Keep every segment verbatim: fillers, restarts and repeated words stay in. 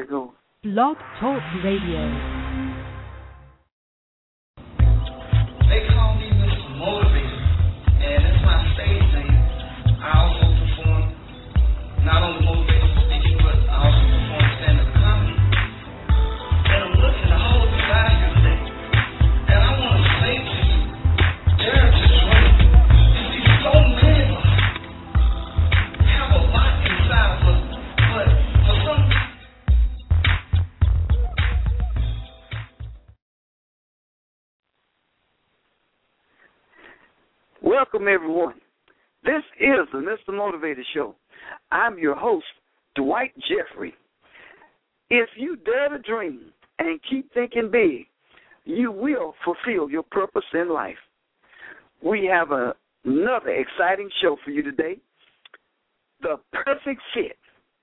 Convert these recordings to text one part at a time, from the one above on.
it goes. Blog Talk Radio. They call me Mister Motivator, and it's my stage name. I also perform not only motivational speaking, but I also perform stand-up comedy. And I'm looking at all of you guys here today, and I want to say to you, dare to dream. You see, so many of us have a lot inside of us, but for some reason, welcome, everyone. This is the Mister Motivator Show. I'm your host, Dwight Jeffrey. If you dare to dream and keep thinking big, you will fulfill your purpose in life. We have a, another exciting show for you today, The Perfect Fit.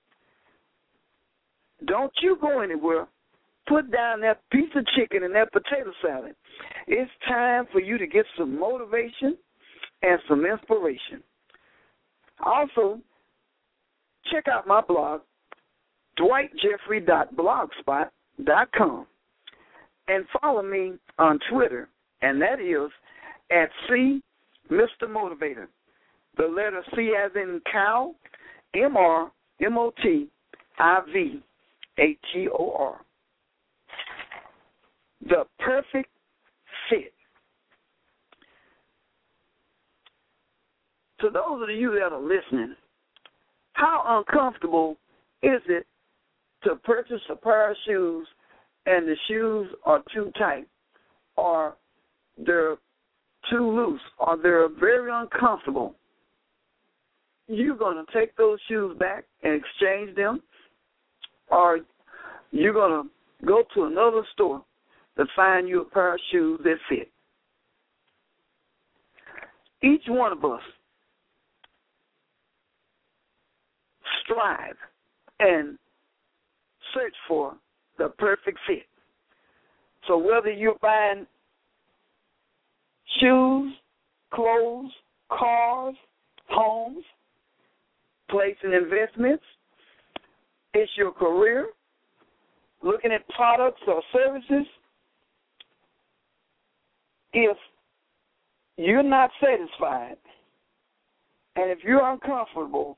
Don't you go anywhere. Put down that piece of chicken and that potato salad. It's time for you to get some motivation and some inspiration. Also, check out my blog, dwight jeffrey dot blogspot dot com, and follow me on Twitter, and that is at C Mister Motivator. The letter C as in cow, M R M O T I V A T O R. The Perfect Fit. To those of you that are listening, how uncomfortable is it to purchase a pair of shoes and the shoes are too tight, or they're too loose, or they're very uncomfortable? You're going to take those shoes back and exchange them, or you're going to go to another store to find you a pair of shoes that fit. Each one of us strive and search for the perfect fit. So whether you're buying shoes, clothes, cars, homes, placing investments, it's your career, looking at products or services, if you're not satisfied and if you're uncomfortable,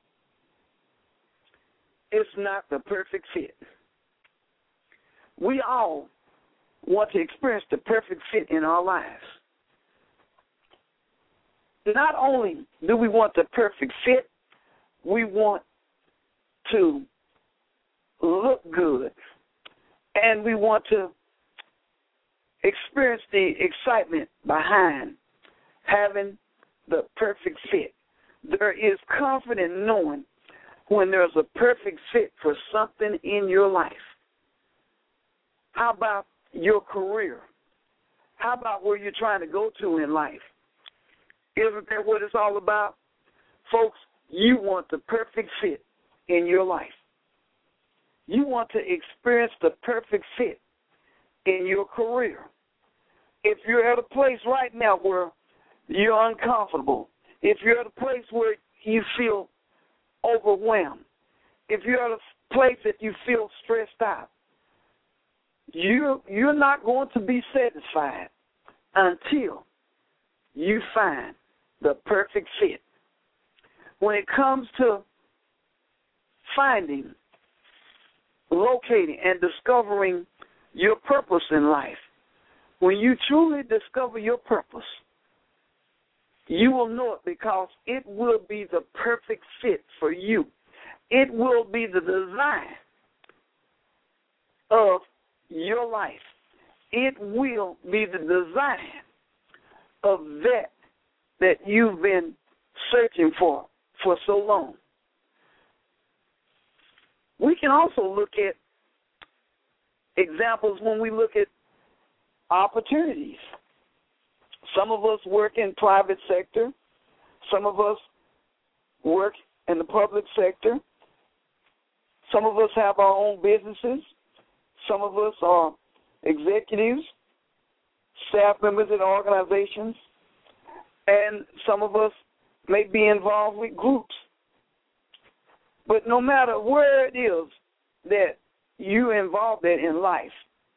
it's not the perfect fit. We all want to experience the perfect fit in our lives. Not only do we want the perfect fit, we want to look good, and we want to experience the excitement behind having the perfect fit. There is comfort in knowing when there's a perfect fit for something in your life. How about your career? How about where you're trying to go to in life? Isn't that what it's all about? Folks, you want the perfect fit in your life. You want to experience the perfect fit in your career. If you're at a place right now where you're uncomfortable, if you're at a place where you feel overwhelmed, if you're at a place that you feel stressed out, you, you're not going to be satisfied until you find the perfect fit. When it comes to finding, locating, and discovering your purpose in life, when you truly discover your purpose, you will know it because it will be the perfect fit for you. It will be the design of your life. It will be the design of that that you've been searching for for so long. We can also look at examples when we look at opportunities. Some of us work in private sector. Some of us work in the public sector. Some of us have our own businesses. Some of us are executives, staff members in organizations, and some of us may be involved with groups. But no matter where it is that you involved in in life,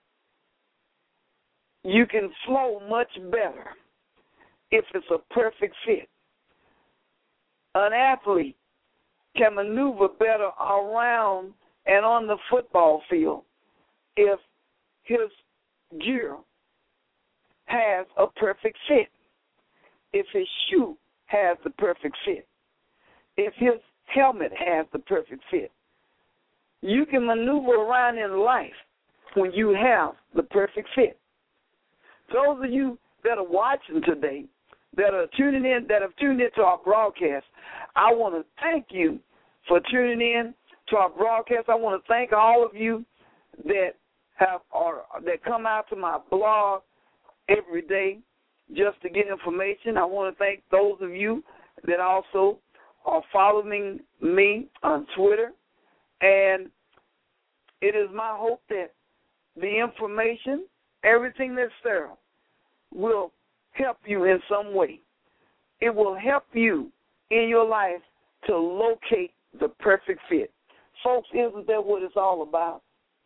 you can flow much better if it's a perfect fit. An athlete can maneuver better around and on the football field if his gear has a perfect fit, if his shoe has the perfect fit, if his helmet has the perfect fit. You can maneuver around in life when you have the perfect fit. Those of you that are watching today, that are tuning in, that have tuned into our broadcast, I want to thank you for tuning in to our broadcast. I want to thank all of you that have or that come out to my blog every day just to get information. I want to thank those of you that also are following me on Twitter. And it is my hope that the information, everything that's there, will help you in some way. It will help you in your life to locate the perfect fit. Folks, isn't that what it's all about?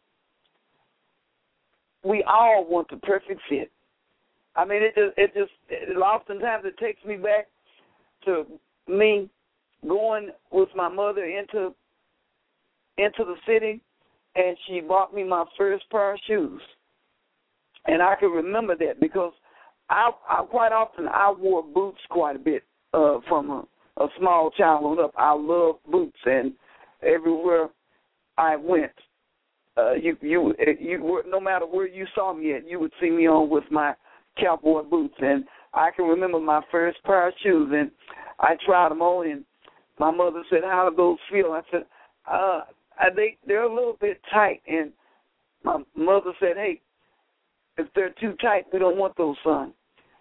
We all want the perfect fit. I mean, it just, it just, it, oftentimes it takes me back to me going with my mother into into the city, and she bought me my first pair of shoes. And I can remember that because I, I quite often I wore boots quite a bit uh, from a, a small child on up. I love boots, and everywhere I went, uh, you you you were, no matter where you saw me at, you would see me on with my cowboy boots. And I can remember my first pair of shoes, and I tried them on, and my mother said, "How do those feel?" I said, uh, they they're a little bit tight, and my mother said, "Hey, if they're too tight, we don't want those, son.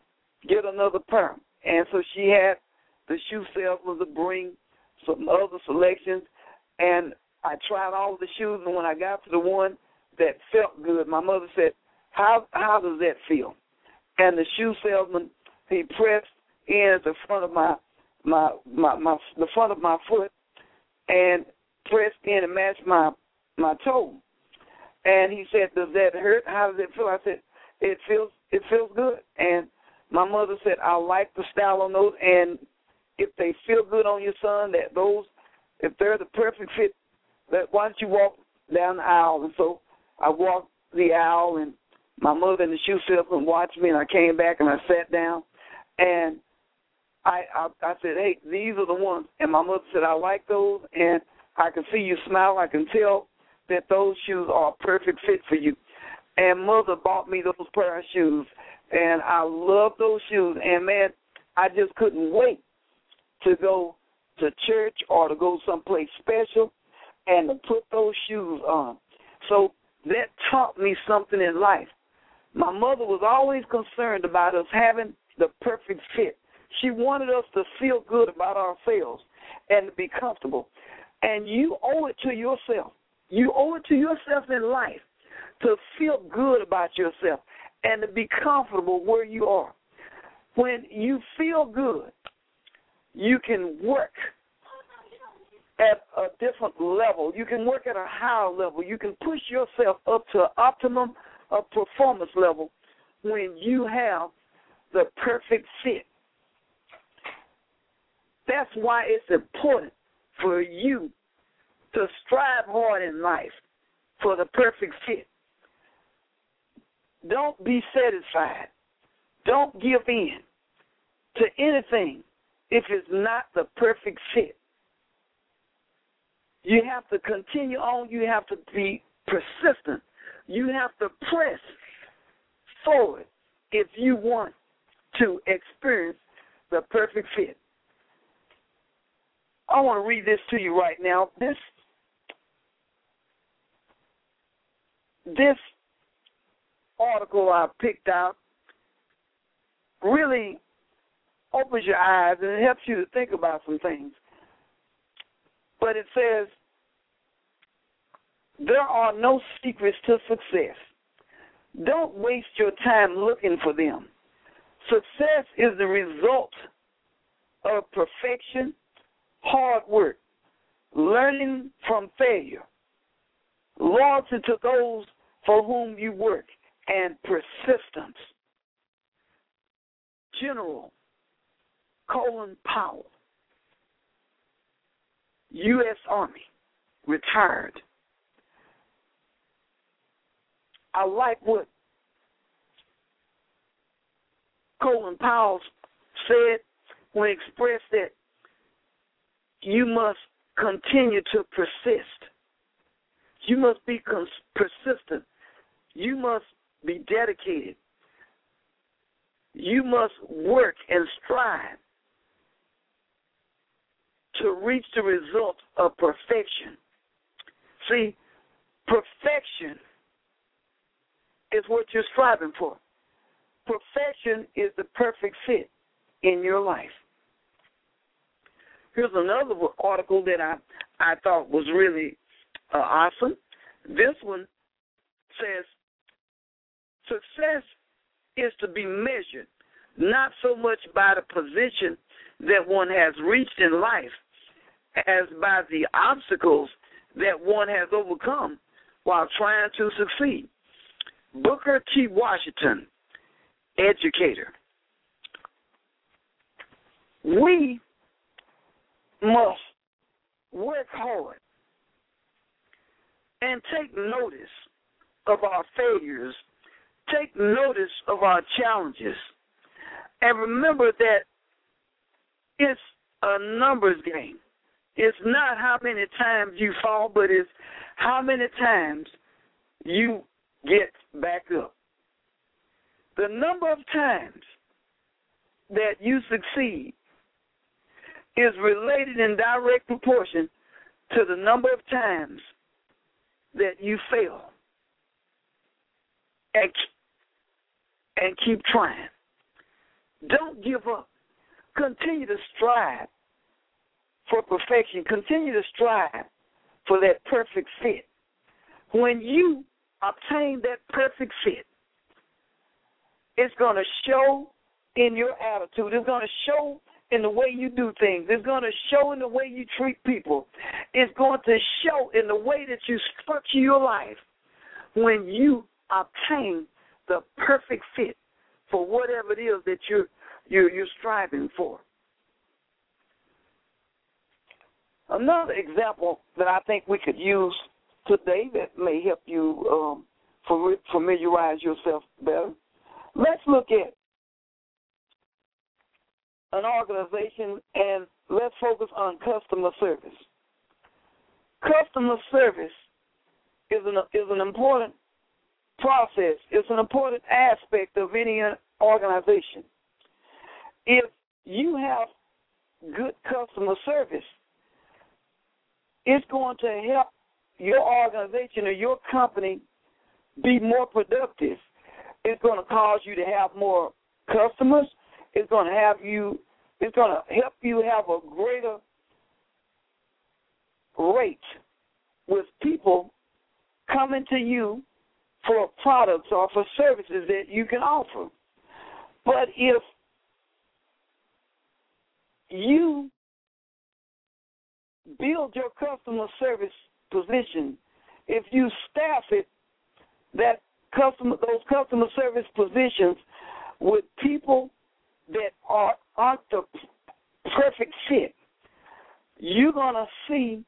Get another pair." And so she had the shoe salesman to bring some other selections, and I tried all of the shoes, and when I got to the one that felt good, my mother said, how how does that feel? And the shoe salesman, he pressed in at the front of my, my, my, my the front of my foot and pressed in and matched my, my toe. And he said, "Does that hurt? How does it feel?" I said, it feels it feels good. And my mother said, "I like the style on those, and if they feel good on your son, that those, if they're the perfect fit, that why don't you walk down the aisle?" And so I walked the aisle, and my mother and the shoe salesman watched me, and I came back and I sat down, and I, I I said, "Hey, these are the ones." And my mother said, "I like those, and I can see you smile. I can tell that those shoes are a perfect fit for you." And mother bought me those pair of shoes, and I love those shoes. And, man, I just couldn't wait to go to church or to go someplace special and to put those shoes on. So that taught me something in life. My mother was always concerned about us having the perfect fit. She wanted us to feel good about ourselves and to be comfortable. And you owe it to yourself. You owe it to yourself in life to feel good about yourself and to be comfortable where you are. When you feel good, you can work at a different level. You can work at a higher level. You can push yourself up to an optimum of performance level when you have the perfect fit. That's why it's important for you to strive hard in life for the perfect fit. Don't be satisfied. Don't give in to anything if it's not the perfect fit. You have to continue on. You have to be persistent. You have to press forward if you want to experience the perfect fit. I want to read this to you right now. This this article I picked out really opens your eyes and it helps you to think about some things. But it says, there are no secrets to success. Don't waste your time looking for them. Success is the result of perfection, hard work, learning from failure, loyalty to those for whom you work, and persistence. General Colin Powell, U S Army, retired. I like what Colin Powell said when he expressed that you must continue to persist. You must be cons- persistent. You must be dedicated. You must work and strive to reach the result of perfection. See, perfection is what you're striving for. Perfection is the perfect fit in your life. Here's another article that I, I thought was really uh, awesome. This one says, success is to be measured not so much by the position that one has reached in life as by the obstacles that one has overcome while trying to succeed. Booker T. Washington, educator. We must work hard and take notice of our failures, take notice of our challenges, and remember that it's a numbers game. It's not how many times you fall, but it's how many times you get back up. The number of times that you succeed is related in direct proportion to the number of times that you fail. And, and keep trying. Don't give up. Continue to strive for perfection. Continue to strive for that perfect fit. When you obtain that perfect fit, it's going to show in your attitude. It's going to show in the way you do things. It's going to show in the way you treat people. It's going to show in the way that you structure your life when you obtain the perfect fit for whatever it is that you're, you're, you're striving for. Another example that I think we could use today that may help you um, familiarize yourself better. Let's look at an organization and let's focus on customer service. Customer service is an, is an important process. It's an important aspect of any organization. If you have good customer service, it's going to help your organization or your company be more productive. It's going to cause you to have more customers. It's going to have you. It's going to help you have a greater rate with people coming to you for products or for services that you can offer. But if you build your customer service position, if you staff it, that customer, those customer service positions with people that are aren't the perfect fit, you're going to see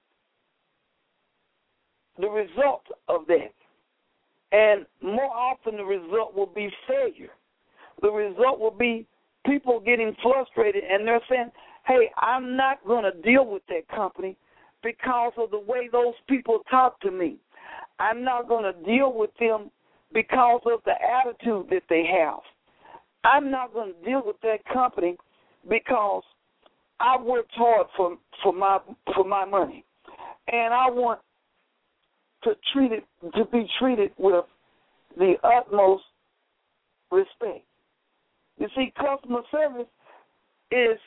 the result of that. And more often the result will be failure. The result will be people getting frustrated and they're saying, hey, I'm not going to deal with that company because of the way those people talk to me. I'm not going to deal with them because of the attitude that they have. I'm not going to deal with that company because I worked hard for for my for my money, and I want to treat it to be treated with the utmost respect. You see, customer service is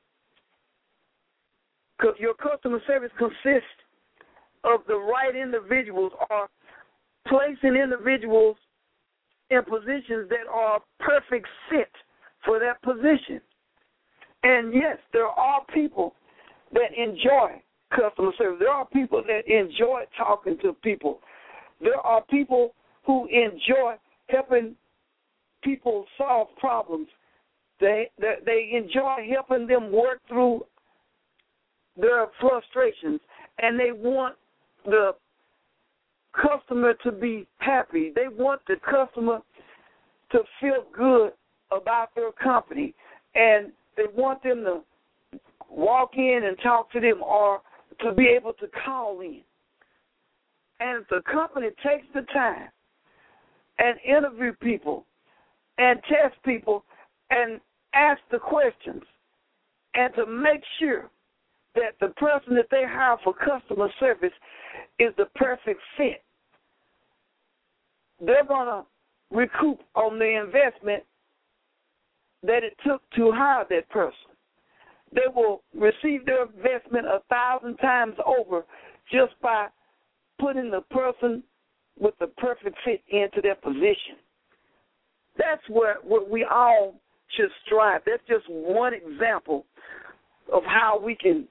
your customer service consists of the right individuals or placing individuals in positions that are a perfect fit for that position. And yes, there are people that enjoy customer service. There are people that enjoy talking to people. There are people who enjoy helping people solve problems. They, they they enjoy helping them work through their frustrations, and they want the customer to be happy. They want the customer to feel good about their company, and they want them to walk in and talk to them or to be able to call in. And if the company takes the time and interview people and test people and ask the questions and to make sure that the person that they hire for customer service is the perfect fit, they're going to recoup on the investment that it took to hire that person. They will receive their investment a thousand times over just by putting the person with the perfect fit into their position. That's where, where we all should strive. That's just one example of how we can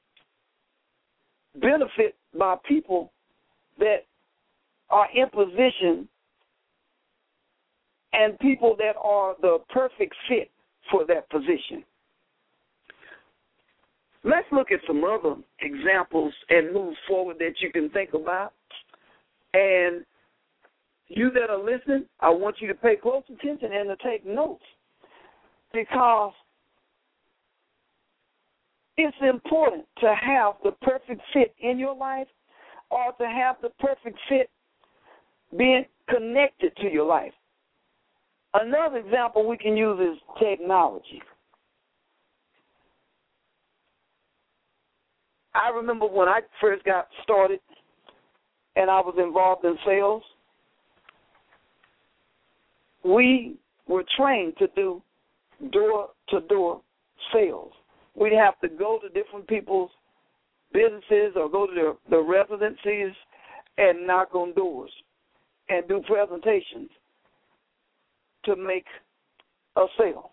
benefit by people that are in position and people that are the perfect fit for that position. Let's look at some other examples and move forward that you can think about. And you that are listening, I want you to pay close attention and to take notes, because it's important to have the perfect fit in your life, or to have the perfect fit being connected to your life. Another example we can use is technology. I remember when I first got started and I was involved in sales, we were trained to do door-to-door sales. We'd have to go to different people's businesses or go to their, their residencies and knock on doors and do presentations to make a sale.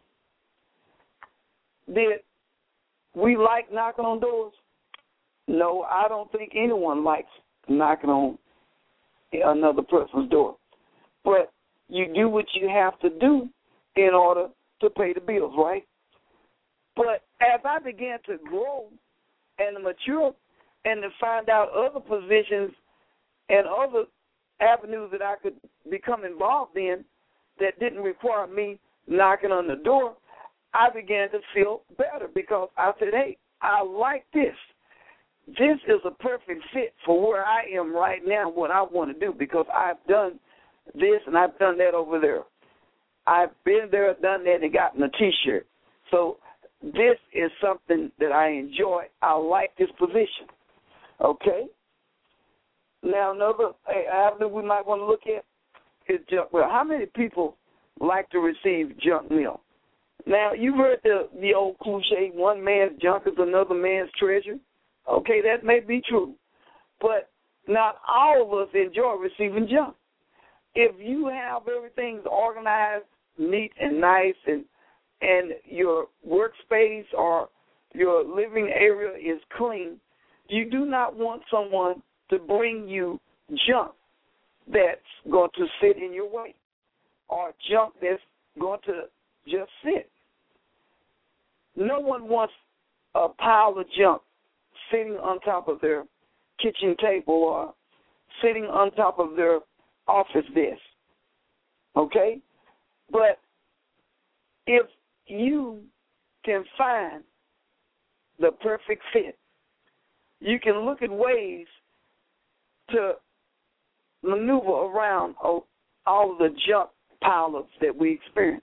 Did we like knocking on doors? No, I don't think anyone likes knocking on another person's door. But you do what you have to do in order to pay the bills, right? But as I began to grow and mature and to find out other positions and other avenues that I could become involved in that didn't require me knocking on the door, I began to feel better because I said, hey, I like this. This is a perfect fit for where I am right now, what I want to do, because I've done this and I've done that over there. I've been there, done that, and gotten a T-shirt. So this is something that I enjoy. I like this position. Okay? Now, another avenue we might want to look at is junk mail. How many people like to receive junk mail? Now, you've heard the, the old cliche, one man's junk is another man's treasure. Okay, that may be true, but not all of us enjoy receiving junk. If you have everything organized, neat and nice, and and your workspace or your living area is clean, you do not want someone to bring you junk that's going to sit in your way or junk that's going to just sit. No one wants a pile of junk sitting on top of their kitchen table or sitting on top of their office desk, okay? But if you can find the perfect fit, you can look at ways to maneuver around all of the junk pileups that we experience.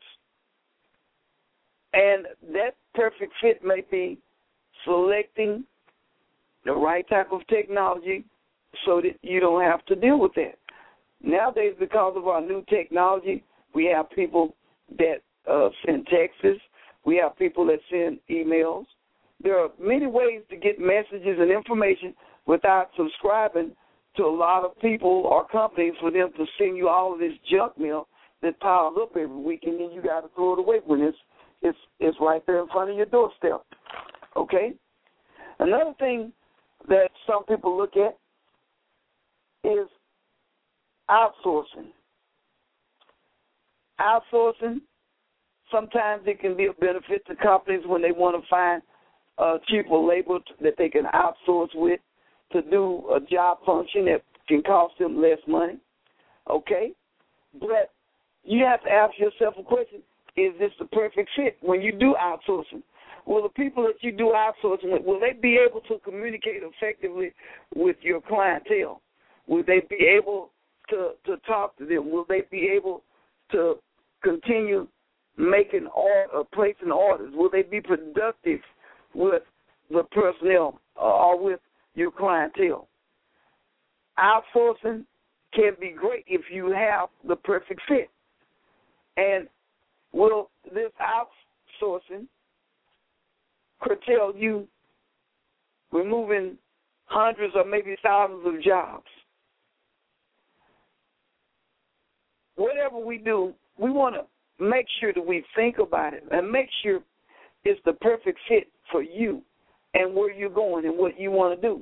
And that perfect fit may be selecting the right type of technology so that you don't have to deal with that. Nowadays, because of our new technology, we have people that uh, send texts. We have people that send emails. There are many ways to get messages and information without subscribing to a lot of people or companies for them to send you all of this junk mail that piles up every week, and then you got to throw it away when it's, it's, it's right there in front of your doorstep. Okay? Another thing that some people look at is outsourcing. Outsourcing, sometimes it can be a benefit to companies when they want to find uh, cheaper labor that they can outsource with to do a job function that can cost them less money. Okay? But you have to ask yourself a question, is this the perfect fit when you do outsourcing? Will the people that you do outsourcing with, will they be able to communicate effectively with your clientele? Will they be able to, to talk to them? Will they be able to continue making or uh, placing orders? Will they be productive with the personnel uh, or with your clientele? Outsourcing can be great if you have the perfect fit. And will this outsourcing curtail you removing hundreds or maybe thousands of jobs? Whatever we do, we want to make sure that we think about it and make sure it's the perfect fit for you and where you're going and what you want to do.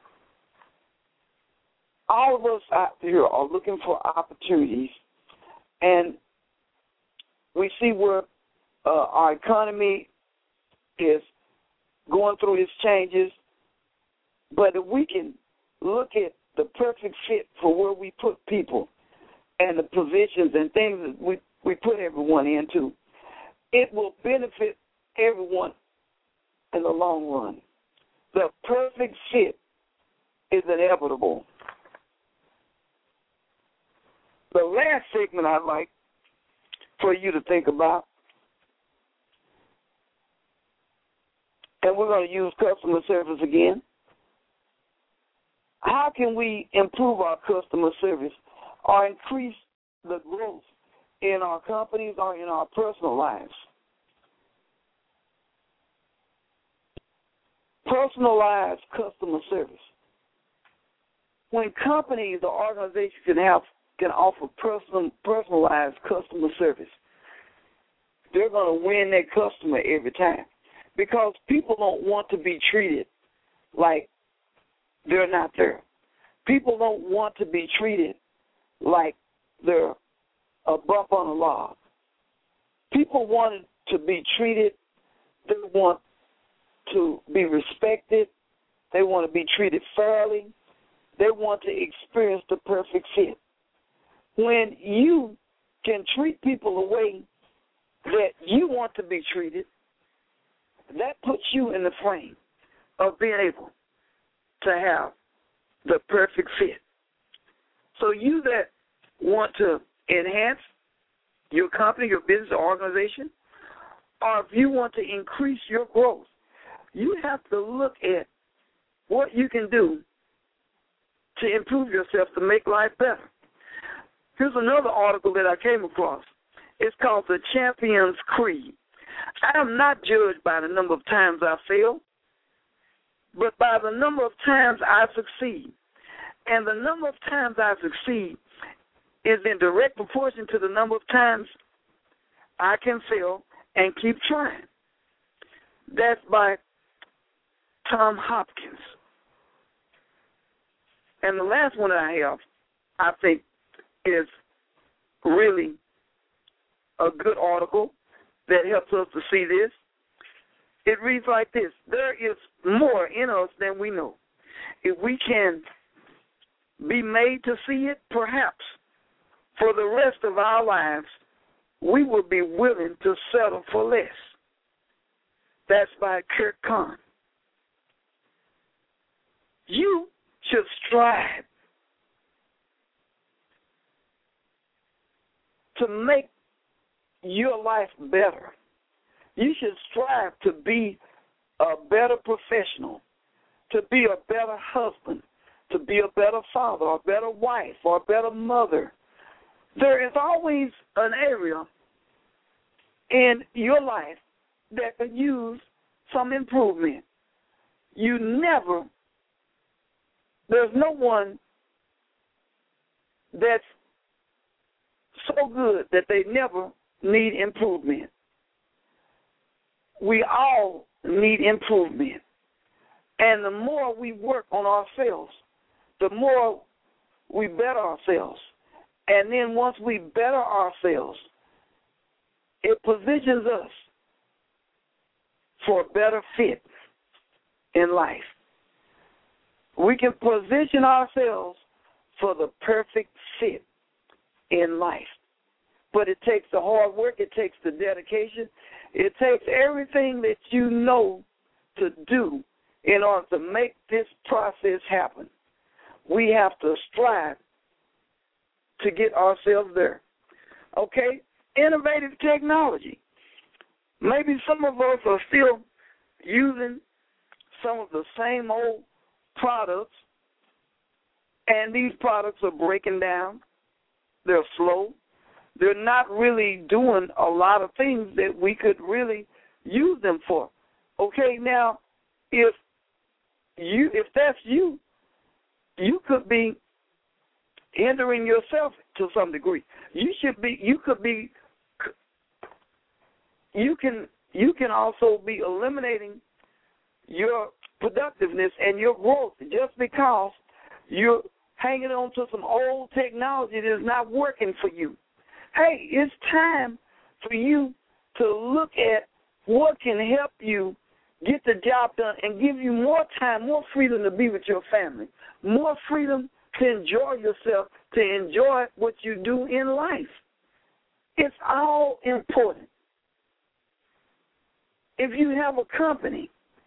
All of us out there are looking for opportunities, and we see where uh, our economy is going through its changes, but if we can look at the perfect fit for where we put people and the positions and things that we, we put everyone into, it will benefit everyone in the long run. The perfect fit is inevitable. The last segment I'd like for you to think about, and we're going to use customer service again. How can we improve our customer service or increase the growth in our companies or in our personal lives? Personalized customer service. When companies or organizations can have can offer personal, personalized customer service, they're going to win that customer every time, because people don't want to be treated like they're not there. People don't want to be treated like they're a bump on a log. People want to be treated, they want to be respected, they want to be treated fairly, they want to experience the perfect fit. When you can treat people the way that you want to be treated, that puts you in the frame of being able to have the perfect fit. So you that want to enhance your company, your business, or organization, or if you want to increase your growth, you have to look at what you can do to improve yourself to make life better. Here's another article that I came across. It's called The Champion's Creed. I am not judged by the number of times I fail, but by the number of times I succeed. And the number of times I succeed is in direct proportion to the number of times I can fail and keep trying. That's by Tom Hopkins. And the last one that I have, I think, is really a good article that helps us to see this. It reads like this: there is more in us than we know. If we can be made to see it, perhaps for the rest of our lives, we will be willing to settle for less. That's by Kurt Kahn. You should strive to make your life better. You should strive to be a better professional, to be a better husband, to be a better father, or a better wife, or a better mother. There is always an area in your life that could use some improvement. You never, there's no one that's so good that they never need improvement. We all need improvement. And the more we work on ourselves, the more we better ourselves. And then once we better ourselves, it positions us for a better fit in life. We can position ourselves for the perfect fit in life. But it takes the hard work, it takes the dedication, it takes everything that you know to do in order to make this process happen. We have to strive to get ourselves there. Okay? Innovative technology. Maybe some of us are still using some of the same old products, and these products are breaking down. They're slow. They're not really doing a lot of things that we could really use them for. Okay, now, if you if that's you, you could be hindering yourself to some degree. You should be. You could be. You can. You can also be eliminating your productiveness and your growth just because you're hanging on to some old technology that is not working for you. Hey, it's time for you to look at what can help you get the job done and give you more time, more freedom to be with your family, more freedom to enjoy yourself, to enjoy what you do in life. It's all important. If you have a company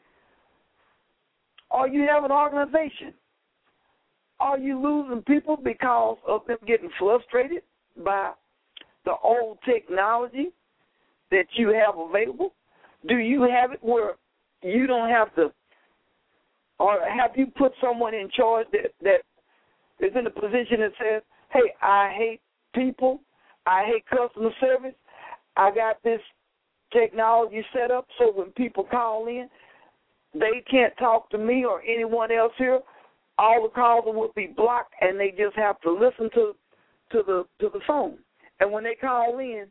or you have an organization, are you losing people because of them getting frustrated by the old technology that you have available? Do you have it where you don't have to, or have you put someone in charge that, that is in a position that says, hey, I hate people, I hate customer service, I got this technology set up so when people call in, they can't talk to me or anyone else here. All the calls will be blocked, and they just have to listen to to the to the phone. And when they call in,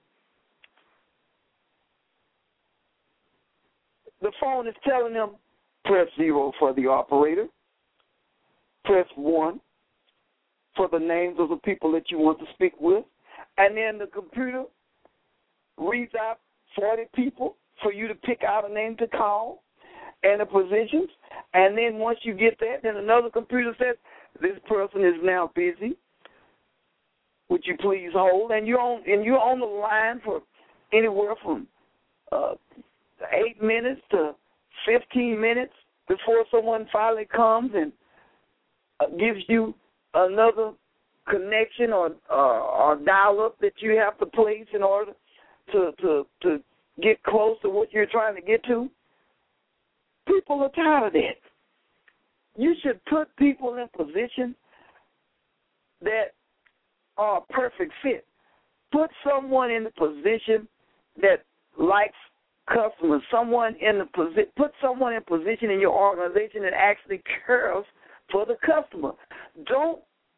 the phone is telling them, press zero for the operator, press one for the names of the people that you want to speak with, and then the computer reads out forty people for you to pick out a name to call and the positions, and then once you get that, then another computer says, this person is now busy. Would you please hold? And you're on, and you're on the line for anywhere from uh, eight minutes to fifteen minutes before someone finally comes and uh, gives you another connection or, or, or dial-up that you have to place in order to, to, to get close to what you're trying to get to. People are tired of that. You should put people in position that are a perfect fit. Put someone in the position that likes customers. Someone in the posi- Put someone in position in your organization that actually cares for the customer. Don't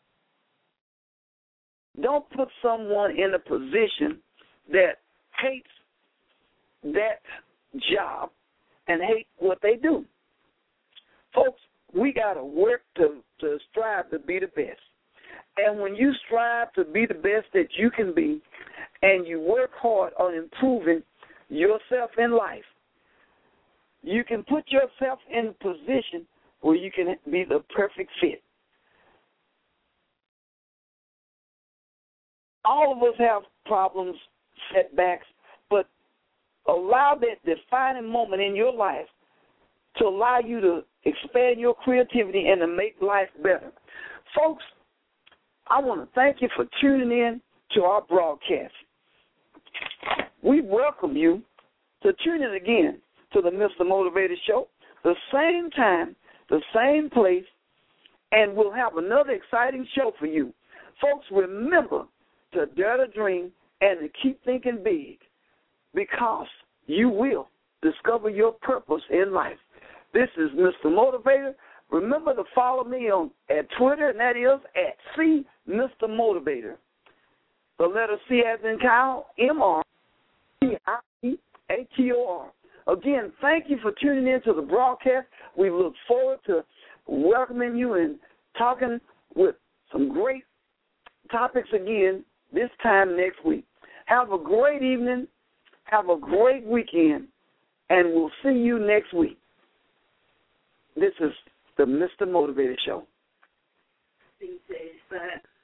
don't put someone in a position that hates that job and hate what they do. Folks, we got to work to, to strive to be the best. And when you strive to be the best that you can be and you work hard on improving yourself in life, you can put yourself in a position where you can be the perfect fit. All of us have problems, setbacks, but allow that defining moment in your life to allow you to expand your creativity and to make life better. Folks, I want to thank you for tuning in to our broadcast. We welcome you to tune in again to the Mister Motivator Show, the same time, the same place, and we'll have another exciting show for you. Folks, remember to dare to dream and to keep thinking big, because you will discover your purpose in life. This is Mister Motivator. Remember to follow me on at Twitter, and that is at C Mister Motivator. The letter C as in Kyle, M R C I E A T O R. Again, thank you for tuning in to the broadcast We look forward to welcoming you and talking with some great topics again this time next week. Have a great evening. Have a great weekend. And we'll see you next week. This is the Mister Motivated Show. C J,